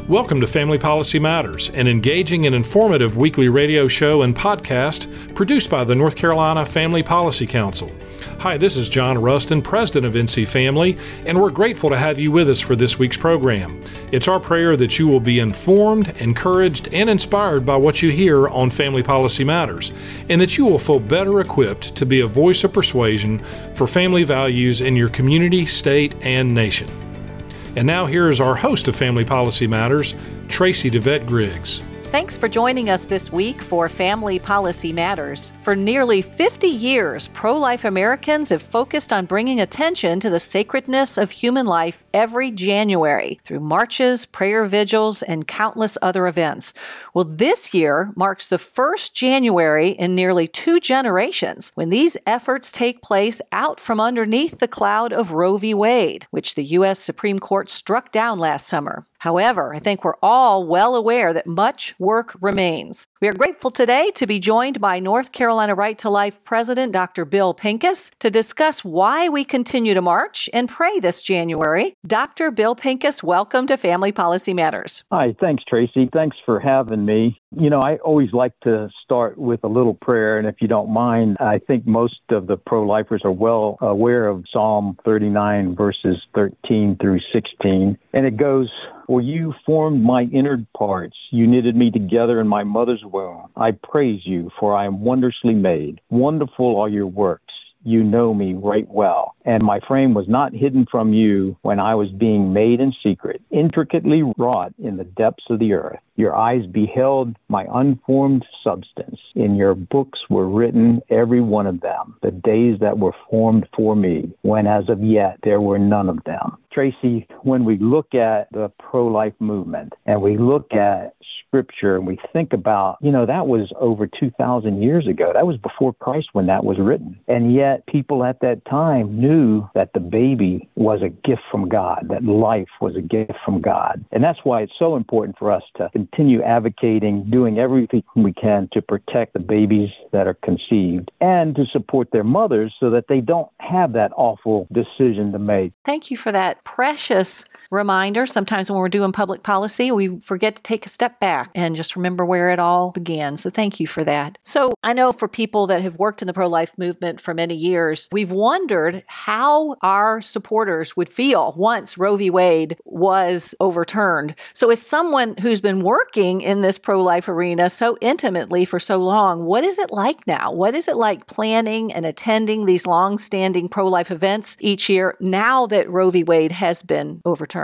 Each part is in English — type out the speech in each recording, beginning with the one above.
Welcome to Family Policy Matters, an engaging and informative weekly radio show and podcast produced by the North Carolina Family Policy Council. Hi, this is John Rustin, President of NC Family, and we're grateful to have you with us for this week's program. It's our prayer that you will be informed, encouraged, and inspired by what you hear on Family Policy Matters, and that you will feel better equipped to be a voice of persuasion for family values in your community, state, and nation. And now here is our host of Family Policy Matters, Tracy DeVette Griggs. Thanks for joining us this week for Family Policy Matters. For nearly 50 years, pro-life Americans have focused on bringing attention to the sacredness of human life every January through marches, prayer vigils, and countless other events. Well, this year marks the first January in nearly 2 generations when these efforts take place out from underneath the cloud of Roe v. Wade, which the U.S. Supreme Court struck down last summer. However, I think we're all well aware that much work remains. We are grateful today to be joined by North Carolina Right to Life President Dr. Bill Pincus to discuss why we continue to march and pray this January. Dr. Bill Pincus, welcome to Family Policy Matters. Hi, thanks, Tracy. Thanks for having me. You know, I always like to start with a little prayer, and if you don't mind, I think most of the pro-lifers are well aware of Psalm 39, verses 13 through 16, and it goes, "For you formed my inward parts, you knitted me together in my mother's womb. I praise you, for I am wondrously made. Wonderful are your works. You know me right well. And my frame was not hidden from you when I was being made in secret, intricately wrought in the depths of the earth. Your eyes beheld my unformed substance. In your books were written, every one of them, the days that were formed for me, when as of yet there were none of them." Tracy, when we look at the pro-life movement and we look at Scripture and we think about, that was over 2,000 years ago. That was before Christ when that was written. And yet people at that time knew that the baby was a gift from God, that life was a gift from God. And that's why it's so important for us to continue advocating, doing everything we can to protect the babies that are conceived and to support their mothers so that they don't have that awful decision to make. Thank you for that precious reminder. Sometimes when we're doing public policy, we forget to take a step back and just remember where it all began. So thank you for that. So I know for people that have worked in the pro-life movement for many years, we've wondered how our supporters would feel once Roe v. Wade was overturned. So as someone who's been working in this pro-life arena so intimately for so long, what is it like now? What is it like planning and attending these long-standing pro-life events each year now that Roe v. Wade has been overturned?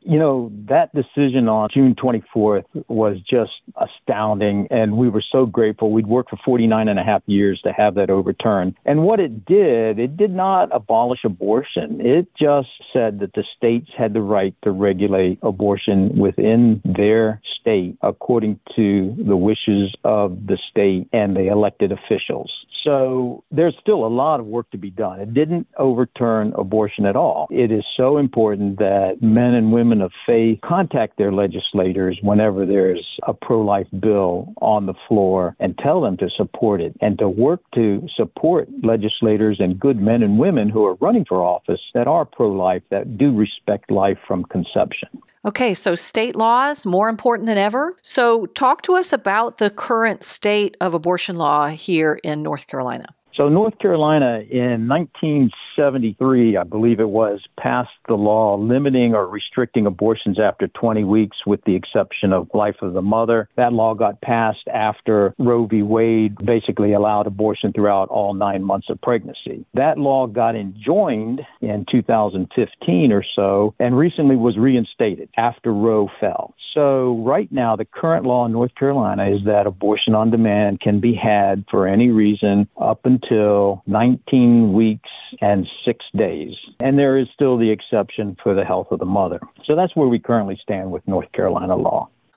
That decision on June 24th was just astounding, and we were so grateful. We'd worked for 49 and a half years to have that overturned. And what it did not abolish abortion. It just said that the states had the right to regulate abortion within their state according to the wishes of the state and the elected officials. So there's still a lot of work to be done. It didn't overturn abortion at all. It is so important that men and women of faith contact their legislators whenever there's a pro-life bill on the floor and tell them to support it and to work to support legislators and good men and women who are running for office that are pro-life, that do respect life from conception. Okay, so state laws, more important than ever. So talk to us about the current state of abortion law here in North Carolina. So North Carolina in 1973, I believe it was, passed the law limiting or restricting abortions after 20 weeks with the exception of life of the mother. That law got passed after Roe v. Wade basically allowed abortion throughout all 9 months of pregnancy. That law got enjoined in 2015 or so and recently was reinstated after Roe fell. So right now, the current law in North Carolina is that abortion on demand can be had for any reason up until 19 weeks and 6 days. And there is still the exception for the health of the mother. So that's where we currently stand with North Carolina law.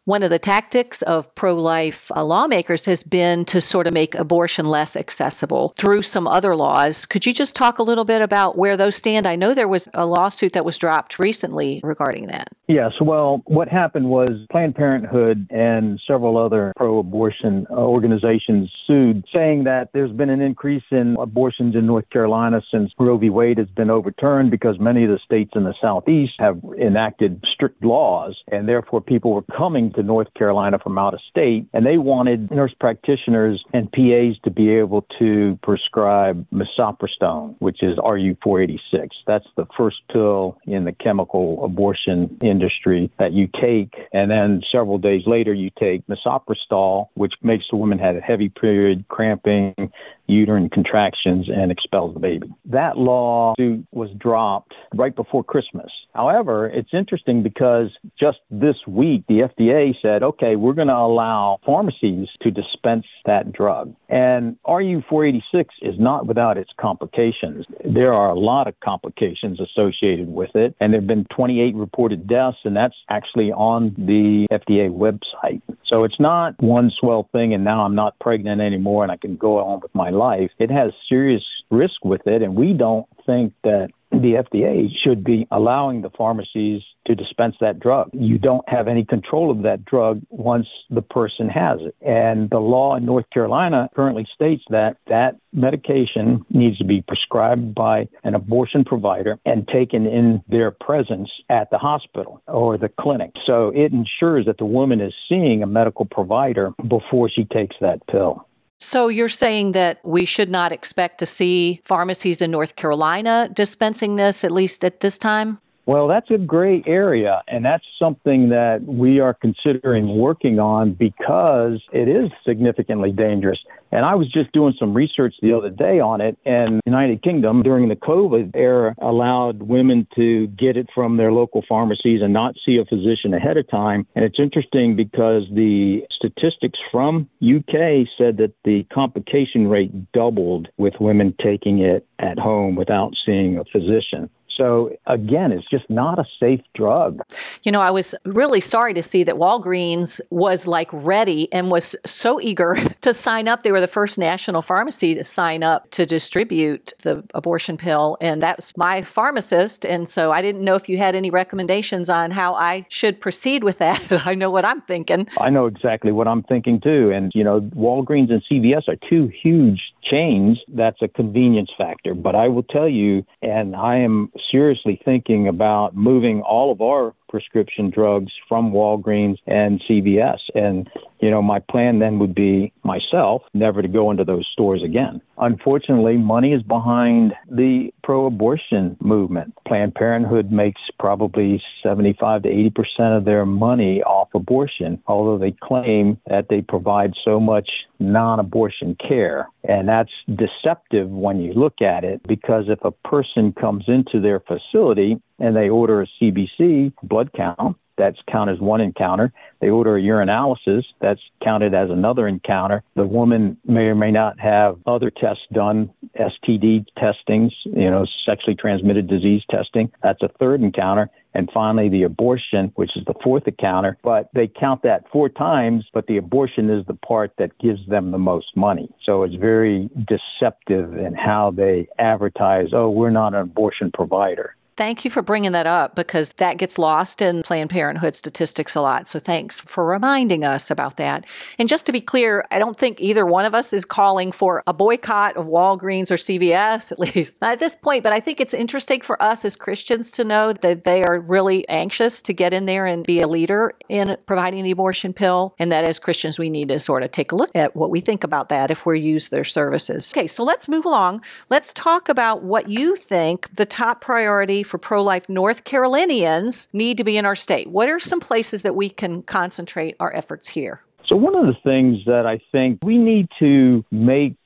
One of the tactics of pro-life lawmakers has been to sort of make abortion less accessible through some other laws. Could you just talk a little bit about where those stand? I know there was a lawsuit that was dropped recently regarding that. Yes, well, what happened was Planned Parenthood and several other pro-abortion organizations sued, saying that there's been an increase in abortions in North Carolina since Roe v. Wade has been overturned because many of the states in the Southeast have enacted strict laws, and therefore people were coming to North Carolina from out of state, and they wanted nurse practitioners and PAs to be able to prescribe misoprostol, which is RU-486. That's the first pill in the chemical abortion industry that you take, and then several days later you take misoprostol, which makes the woman have a heavy period, cramping, uterine contractions, and expels the baby. That lawsuit was dropped right before Christmas. However, it's interesting because just this week, the FDA said, okay, we're going to allow pharmacies to dispense that drug. And RU-486 is not without its complications. There are a lot of complications associated with it, and there have been 28 reported deaths, and that's actually on the FDA website. So it's not one swell thing, and now I'm not pregnant anymore, and I can go on with my life. It has serious risk with it, and we don't think that the FDA should be allowing the pharmacies to dispense that drug. You don't have any control of that drug once the person has it. And the law in North Carolina currently states that that medication needs to be prescribed by an abortion provider and taken in their presence at the hospital or the clinic. So it ensures that the woman is seeing a medical provider before she takes that pill. So you're saying that we should not expect to see pharmacies in North Carolina dispensing this, at least at this time? Well, that's a gray area, and that's something that we are considering working on because it is significantly dangerous. And I was just doing some research the other day on it, and the United Kingdom during the COVID era allowed women to get it from their local pharmacies and not see a physician ahead of time. And it's interesting because the statistics from UK said that the complication rate doubled with women taking it at home without seeing a physician. So, again, it's just not a safe drug. You know, I was really sorry to see that Walgreens was ready and was so eager to sign up. They were the first national pharmacy to sign up to distribute the abortion pill. And that was my pharmacist. And so I didn't know if you had any recommendations on how I should proceed with that. I know what I'm thinking. I know exactly what I'm thinking, too. And, you know, Walgreens and CVS are two huge chains. That's a convenience factor. But I will tell you, and I am seriously thinking about moving all of our prescription drugs from Walgreens and CVS. And, you know, my plan then would be myself never to go into those stores again. Unfortunately, money is behind the pro-abortion movement. Planned Parenthood makes probably 75 to 80% of their money off abortion, although they claim that they provide so much non-abortion care. And that's deceptive when you look at it, because if a person comes into their facility and they order a CBC blood count, that's counted as one encounter. They order a urinalysis, that's counted as another encounter. The woman may or may not have other tests done, STD testings, you know, sexually transmitted disease testing. That's a third encounter. And finally, the abortion, which is the fourth encounter. But they count that 4 times, but the abortion is the part that gives them the most money. So it's very deceptive in how they advertise, oh, we're not an abortion provider. Thank you for bringing that up, because that gets lost in Planned Parenthood statistics a lot. So thanks for reminding us about that. And just to be clear, I don't think either one of us is calling for a boycott of Walgreens or CVS, at least not at this point. But I think it's interesting for us as Christians to know that they are really anxious to get in there and be a leader in providing the abortion pill. And that as Christians, we need to sort of take a look at what we think about that if we use their services. Okay, so let's move along. Let's talk about what you think the top priority for pro-life North Carolinians need to be in our state. What are some places that we can concentrate our efforts here? So one of the things that I think we need to make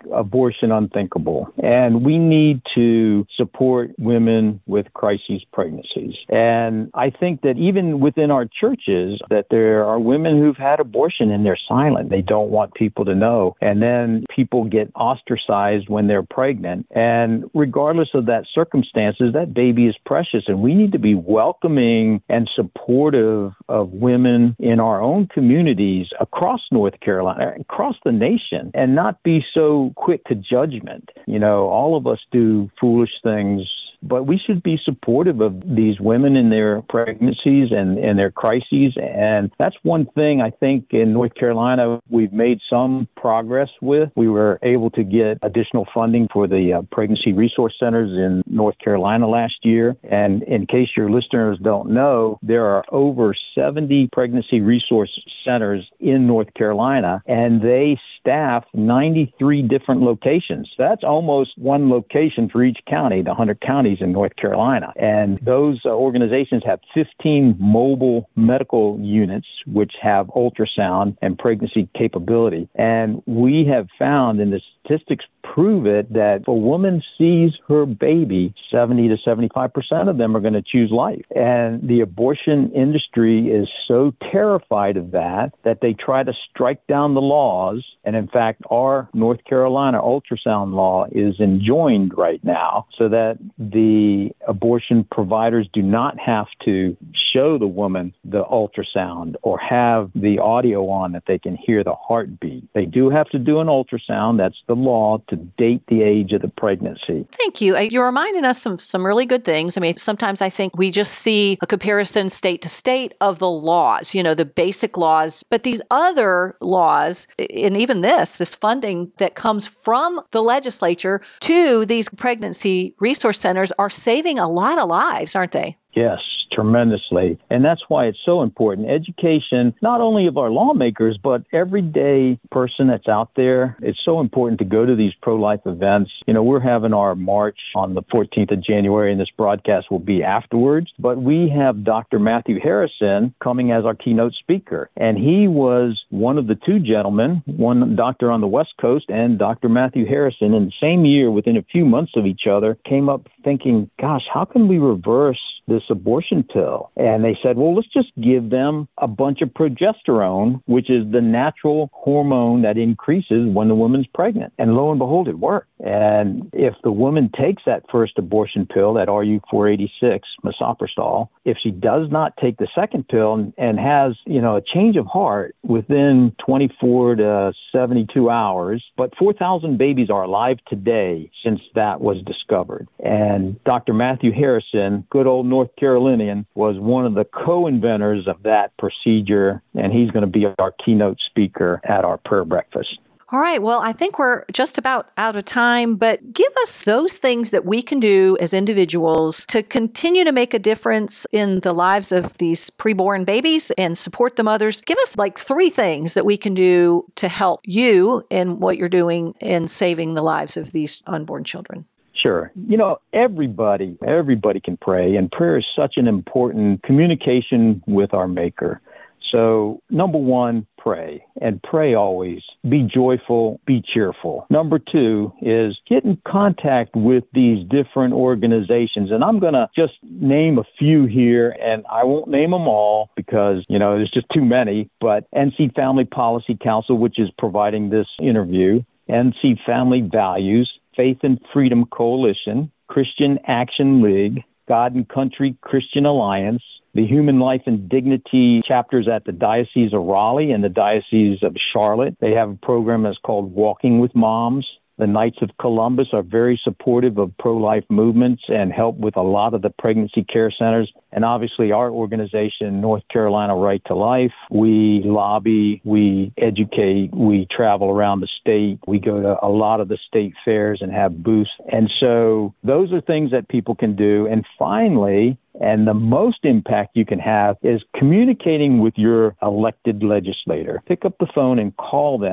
abortion unthinkable. And we need to support women with crisis pregnancies. And I think that even within our churches, that there are women who've had abortion and they're silent. They don't want people to know. And then people get ostracized when they're pregnant. And regardless of that circumstances, that baby is precious. And we need to be welcoming and supportive of women in our own communities across North Carolina, across the nation, and not be so quick to judgment. You know, all of us do foolish things, but we should be supportive of these women in their pregnancies and their crises. And that's one thing I think in North Carolina we've made some progress with. We were able to get additional funding for the pregnancy resource centers in North Carolina last year. And in case your listeners don't know, there are over 70 pregnancy resource centers in North Carolina, and they staff 93 different locations. That's almost one location for each county, the 100 counties in North Carolina. And those organizations have 15 mobile medical units, which have ultrasound and pregnancy capability. And we have found, and the statistics prove it, that if a woman sees her baby, 70 to 75% of them are going to choose life. And the abortion industry is so terrified of that they try to strike down the laws. And in fact, our North Carolina ultrasound law is enjoined right now so that the abortion providers do not have to show the woman the ultrasound or have the audio on that they can hear the heartbeat. They do have to do an ultrasound. That's the law, to date the age of the pregnancy. Thank you. You're reminding us of some really good things. I mean, sometimes I think we just see a comparison state to state of the laws, you know, the basic laws, but these other laws, and even this funding that comes from the legislature to these pregnancy resource centers are saving a lot of lives, aren't they? Yes, tremendously. And that's why it's so important. Education, not only of our lawmakers, but everyday person that's out there. It's so important to go to these pro-life events. You know, we're having our march on the 14th of January, and this broadcast will be afterwards. But we have Dr. Matthew Harrison coming as our keynote speaker. And he was one of the two gentlemen, one doctor on the West Coast and Dr. Matthew Harrison, in the same year, within a few months of each other, came up thinking, gosh, how can we reverse this abortion pill? And they said, well, let's just give them a bunch of progesterone, which is the natural hormone that increases when the woman's pregnant. And lo and behold, it worked. And if the woman takes that first abortion pill, that RU486, misoprostol, if she does not take the second pill and has, you know, a change of heart within 24 to 72 hours, but 4,000 babies are alive today since that was discovered. And Dr. Matthew Harrison, good old North Carolinian, was one of the co-inventors of that procedure, and he's going to be our keynote speaker at our prayer breakfast. All right. Well, I think we're just about out of time, but give us those things that we can do as individuals to continue to make a difference in the lives of these preborn babies and support the mothers. Give us like 3 things that we can do to help you in what you're doing in saving the lives of these unborn children. Sure. You know, everybody can pray, and prayer is such an important communication with our Maker. So, number 1, pray, and pray always. Be joyful, be cheerful. Number 2 is get in contact with these different organizations. And I'm going to just name a few here, and I won't name them all because, you know, there's just too many. But NC Family Policy Council, which is providing this interview, NC Family Values, Faith and Freedom Coalition, Christian Action League, God and Country Christian Alliance, the Human Life and Dignity chapters at the Diocese of Raleigh and the Diocese of Charlotte. They have a program that's called Walking with Moms. The Knights of Columbus are very supportive of pro-life movements and help with a lot of the pregnancy care centers. And obviously our organization, North Carolina Right to Life, we lobby, we educate, we travel around the state. We go to a lot of the state fairs and have booths. And so those are things that people can do. And finally, and the most impact you can have is communicating with your elected legislator. Pick up the phone and call them.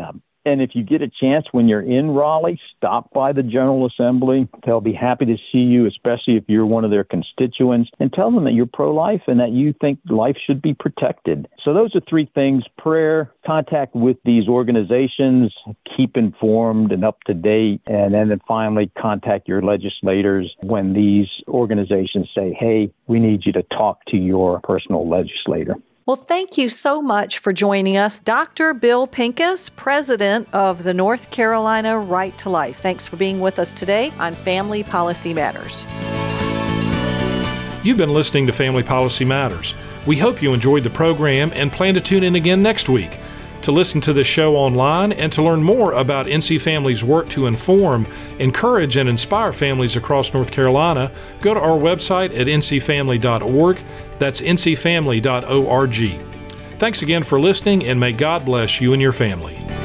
And if you get a chance when you're in Raleigh, stop by the General Assembly. They'll be happy to see you, especially if you're one of their constituents, and tell them that you're pro-life and that you think life should be protected. So those are three things: prayer, contact with these organizations, keep informed and up to date, and then finally contact your legislators when these organizations say, hey, we need you to talk to your personal legislator. Well, thank you so much for joining us, Dr. Bill Pincus, President of the North Carolina Right to Life. Thanks for being with us today on Family Policy Matters. You've been listening to Family Policy Matters. We hope you enjoyed the program and plan to tune in again next week. To listen to this show online and to learn more about NC Family's work to inform, encourage, and inspire families across North Carolina, go to our website at ncfamily.org. That's ncfamily.org. Thanks again for listening, and may God bless you and your family.